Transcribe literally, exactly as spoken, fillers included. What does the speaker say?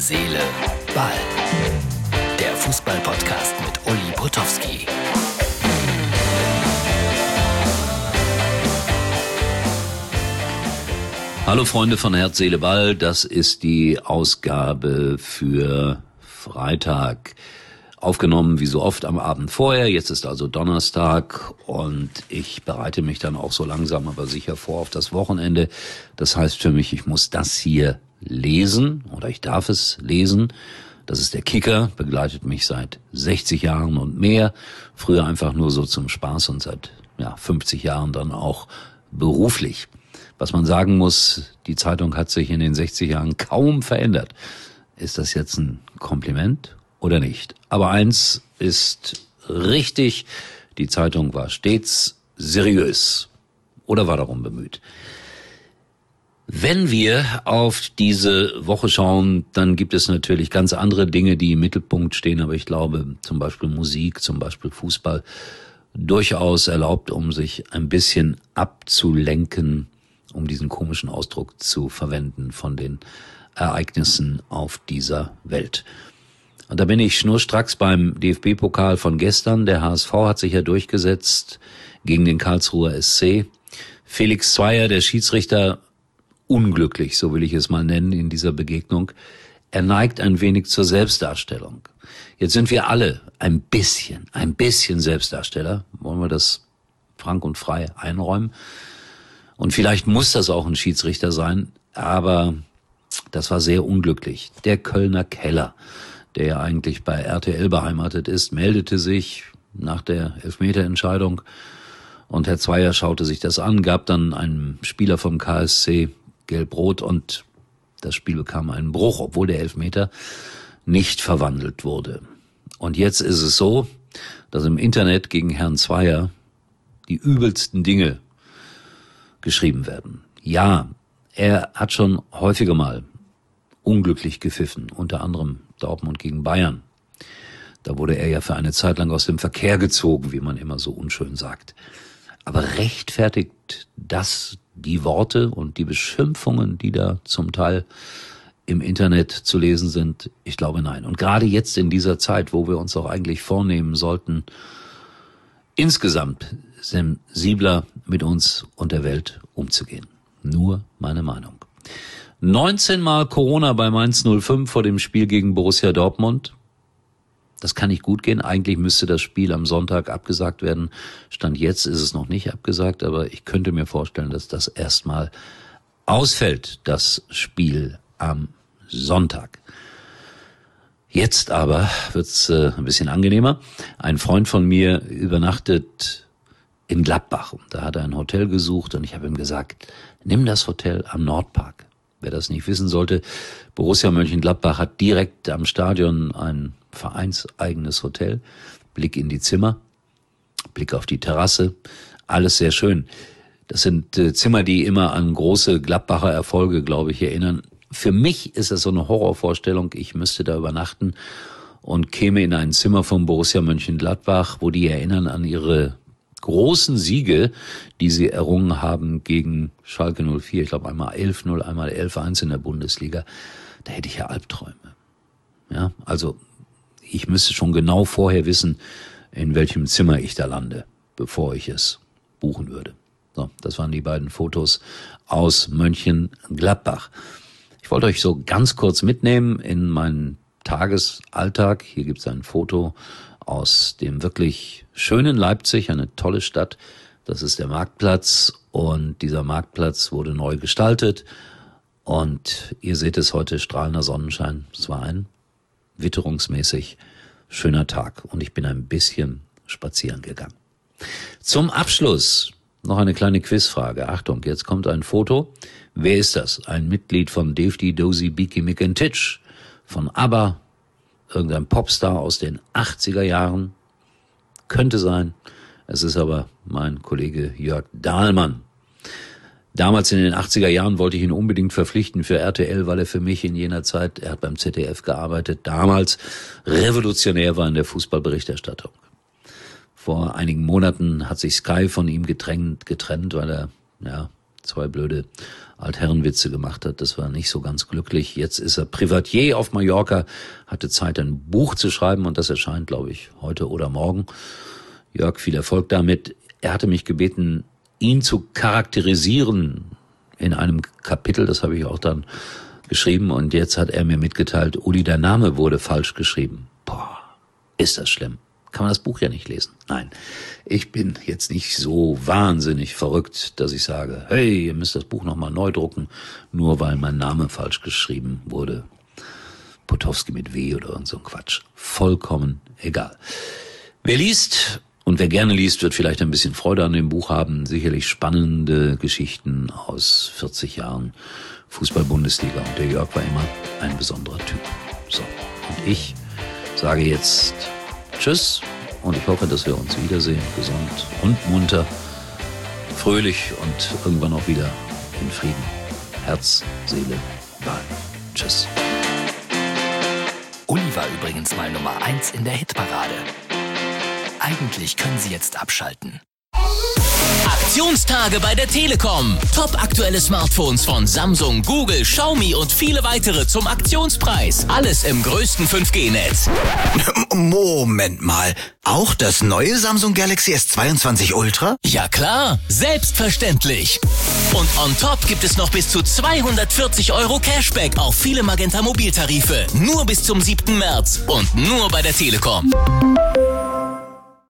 Seele, Ball. Der Fußball-Podcast mit Uli Potowski. Hallo Freunde von Herz, Seele, Ball. Das ist die Ausgabe für Freitag. Aufgenommen wie so oft am Abend vorher. Jetzt ist also Donnerstag und ich bereite mich dann auch so langsam aber sicher vor auf das Wochenende. Das heißt für mich, ich muss das hier lesen oder ich darf es lesen. Das ist der Kicker, begleitet mich seit sechzig Jahren und mehr. Früher einfach nur so zum Spaß und seit ja, fünfzig Jahren dann auch beruflich. Was man sagen muss, die Zeitung hat sich in den sechzig Jahren kaum verändert. Ist das jetzt ein Kompliment oder nicht? Aber eins ist richtig, die Zeitung war stets seriös oder war darum bemüht. Wenn wir auf diese Woche schauen, dann gibt es natürlich ganz andere Dinge, die im Mittelpunkt stehen, aber ich glaube zum Beispiel Musik, zum Beispiel Fußball, durchaus erlaubt, um sich ein bisschen abzulenken, um diesen komischen Ausdruck zu verwenden von den Ereignissen auf dieser Welt. Und da bin ich schnurstracks beim D F B-Pokal von gestern. Der H S V hat sich ja durchgesetzt gegen den Karlsruher S C. Felix Zweier, der Schiedsrichter, unglücklich, so will ich es mal nennen, in dieser Begegnung. Er neigt ein wenig zur Selbstdarstellung. Jetzt sind wir alle ein bisschen, ein bisschen Selbstdarsteller. Wollen wir das frank und frei einräumen? Und vielleicht muss das auch ein Schiedsrichter sein, aber das war sehr unglücklich. Der Kölner Keller, der ja eigentlich bei R T L beheimatet ist, meldete sich nach der Elfmeterentscheidung und Herr Zweier schaute sich das an, gab dann einem Spieler vom K S C Gelb-Rot und das Spiel bekam einen Bruch, obwohl der Elfmeter nicht verwandelt wurde. Und jetzt ist es so, dass im Internet gegen Herrn Zweier die übelsten Dinge geschrieben werden. Ja, er hat schon häufiger mal unglücklich gepfiffen, unter anderem Dortmund gegen Bayern. Da wurde er ja für eine Zeit lang aus dem Verkehr gezogen, wie man immer so unschön sagt. Aber rechtfertigt das die Worte und die Beschimpfungen, die da zum Teil im Internet zu lesen sind? Ich glaube nein. Und gerade jetzt in dieser Zeit, wo wir uns auch eigentlich vornehmen sollten, insgesamt sensibler mit uns und der Welt umzugehen. Nur meine Meinung. neunzehn Mal Corona bei Mainz null fünf vor dem Spiel gegen Borussia Dortmund. Das kann nicht gut gehen. Eigentlich müsste das Spiel am Sonntag abgesagt werden. Stand jetzt ist es noch nicht abgesagt, aber ich könnte mir vorstellen, dass das erstmal ausfällt, das Spiel am Sonntag. Jetzt aber wird's äh, ein bisschen angenehmer. Ein Freund von mir übernachtet in Gladbach. Da hat er ein Hotel gesucht und ich habe ihm gesagt, nimm das Hotel am Nordpark. Wer das nicht wissen sollte, Borussia Mönchengladbach hat direkt am Stadion ein vereinseigenes Hotel. Blick in die Zimmer, Blick auf die Terrasse, alles sehr schön. Das sind äh, Zimmer, die immer an große Gladbacher Erfolge, glaube ich, erinnern. Für mich ist das so eine Horrorvorstellung, ich müsste da übernachten und käme in ein Zimmer von Borussia Mönchengladbach, wo die erinnern an ihre großen Siege, die sie errungen haben gegen Schalke null vier. Ich glaube einmal elf null, einmal elf eins in der Bundesliga. Da hätte ich ja Albträume. Ja, also ich müsste schon genau vorher wissen, in welchem Zimmer ich da lande, bevor ich es buchen würde. So, das waren die beiden Fotos aus Mönchengladbach. Ich wollte euch so ganz kurz mitnehmen in meinen Tagesalltag. Hier gibt es ein Foto aus dem wirklich schönen Leipzig, eine tolle Stadt. Das ist der Marktplatz und dieser Marktplatz wurde neu gestaltet. Und ihr seht es heute, strahlender Sonnenschein. Es war ein witterungsmäßig schöner Tag und ich bin ein bisschen spazieren gegangen. Zum Abschluss noch eine kleine Quizfrage. Achtung, jetzt kommt ein Foto. Wer ist das? Ein Mitglied von Davey Dozy Beaky Mick and Titch, von ABBA, irgendein Popstar aus den achtziger Jahren? Könnte sein. Es ist aber mein Kollege Jörg Dahlmann. Damals in den achtziger Jahren wollte ich ihn unbedingt verpflichten für R T L, weil er für mich in jener Zeit, er hat beim Z D F gearbeitet, damals revolutionär war in der Fußballberichterstattung. Vor einigen Monaten hat sich Sky von ihm getrennt, getrennt, weil er ja zwei blöde Altherrenwitze gemacht hat. Das war nicht so ganz glücklich. Jetzt ist er Privatier auf Mallorca, hatte Zeit, ein Buch zu schreiben und das erscheint, glaube ich, heute oder morgen. Jörg, viel Erfolg damit. Er hatte mich gebeten, ihn zu charakterisieren in einem Kapitel, das habe ich auch dann geschrieben und jetzt hat er mir mitgeteilt, Uli, der Name wurde falsch geschrieben. Boah, ist das schlimm. Kann man das Buch ja nicht lesen. Nein, ich bin jetzt nicht so wahnsinnig verrückt, dass ich sage, hey, ihr müsst das Buch nochmal neu drucken, nur weil mein Name falsch geschrieben wurde. Potowski mit W oder irgend so ein Quatsch. Vollkommen egal. Wer liest und wer gerne liest, wird vielleicht ein bisschen Freude an dem Buch haben. Sicherlich spannende Geschichten aus vierzig Jahren Fußball-Bundesliga. Und der Jörg war immer ein besonderer Typ. So, und ich sage jetzt Tschüss und ich hoffe, dass wir uns wiedersehen, gesund und munter, fröhlich und irgendwann auch wieder in Frieden. Herz, Seele, Ball. Tschüss. Uli war übrigens mal Nummer eins in der Hitparade. Eigentlich können Sie jetzt abschalten. Aktionstage bei der Telekom. Top aktuelle Smartphones von Samsung, Google, Xiaomi und viele weitere zum Aktionspreis. Alles im größten fünf G Netz. Moment mal. Auch das neue Samsung Galaxy S zweiundzwanzig Ultra? Ja klar, selbstverständlich. Und on top gibt es noch bis zu zweihundertvierzig Euro Cashback auf viele Magenta Mobiltarife. Nur bis zum siebten März und nur bei der Telekom.